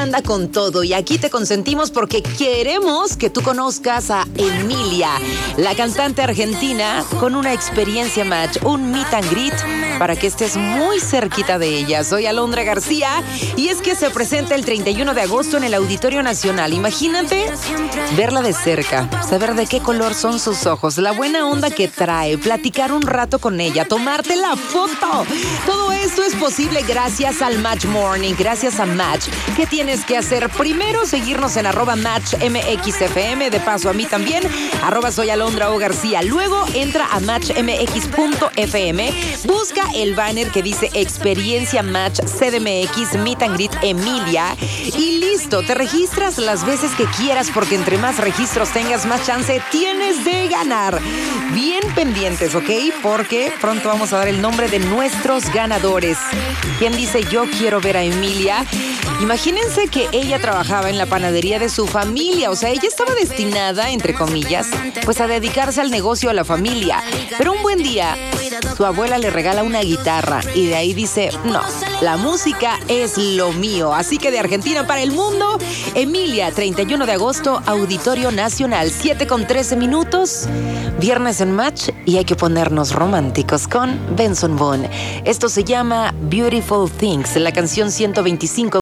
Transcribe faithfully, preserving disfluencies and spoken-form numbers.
anda con todo y aquí te consentimos porque queremos que tú conozcas a Emilia, la cantante argentina con una experiencia Match, un meet and greet para que estés muy cerquita de ella. Soy Alondra García y es que se presenta el treinta y uno de agosto en el Auditorio Nacional. Imagínate verla de cerca, saber de qué color son sus ojos, la buena onda que trae, platicar un rato con ella, tomarte la foto. Todo esto es posible gracias al Match Morning, gracias a Match. ¿Qué tienes que hacer? Primero, seguirnos en arroba Match M X F M, de paso a mí también, arroba soy Alondra O García. Luego entra a match m x punto f m, busca el banner que dice Experiencia Match C D M X Meet and Greet Emilia y listo, te registras las veces que quieras porque entre más registros tengas, más chance tienes de ganar. Bien pendientes, ¿ok? Porque pronto vamos a dar el nombre de nuestros ganadores. ¿Quién dice yo quiero ver a Emilia? Imagínense que ella trabajaba en la panadería de su familia, o sea, ella estaba destinada, entre comillas, pues a dedicarse al negocio a la familia. Pero un buen día, su abuela le regala una guitarra y de ahí dice, no, la música es lo mío. Así que de Argentina para el mundo, Emilia, treinta y uno de agosto, Auditorio Nacional, siete con trece minutos, viernes en Match y hay que ponernos románticos con Benson Boone. Esto se llama Beautiful Things, la canción ciento veinticinco